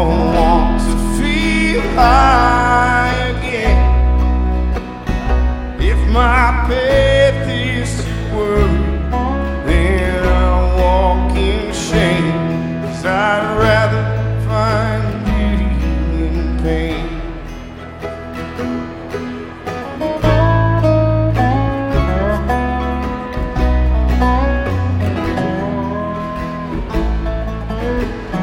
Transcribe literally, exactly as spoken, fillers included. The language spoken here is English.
want to feel high again. If my path is to worry,